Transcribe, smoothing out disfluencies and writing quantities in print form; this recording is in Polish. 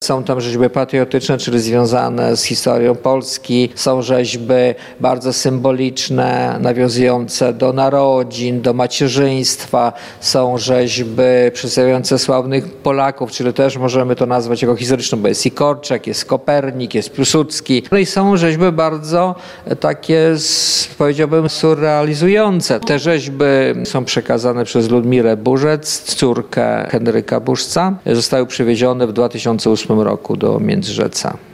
Są tam rzeźby patriotyczne, czyli związane z historią Polski. Są rzeźby bardzo symboliczne, nawiązujące do narodzin, do macierzyństwa. Są rzeźby przedstawiające sławnych Polaków, czyli też możemy to nazwać jako historyczną, bo jest i Korczak, jest Kopernik, jest Piłsudski. No i są rzeźby bardzo takie, powiedziałbym, surrealizujące. Te rzeźby są przekazane przez Ludmilę Burzec, córkę Henryka Burzca. Zostały przywiezione w 2008 roku do Międzyrzecza.